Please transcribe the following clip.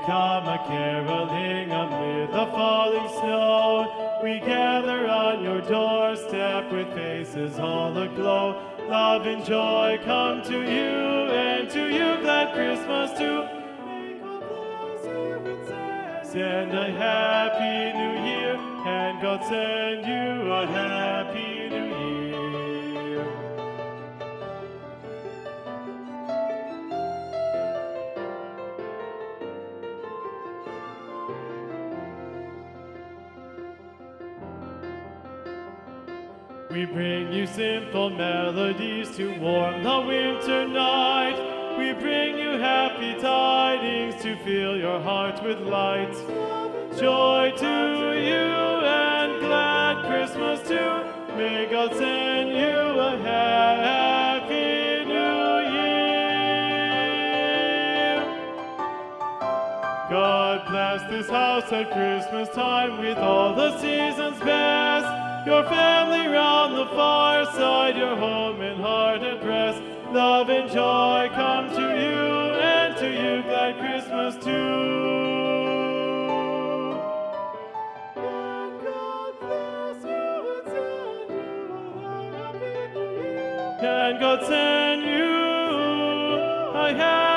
come a caroling amid the falling snow. We gather on your doorstep with faces all aglow. Love and joy come to you, and to you glad Christmas too. May God bless you and send a happy new year, and God send you a happy new year. We bring you simple melodies to warm the winter night. We bring you happy tidings to fill your heart with light. Joy to you and glad Christmas too. May God send you a happy new year. God bless this house at Christmas time with all the season's best. Your family round the fireside, your home and heart at rest. Love and joy come to you, and to you glad Christmas too. And God bless you and send you a happy new year. And God send you a happy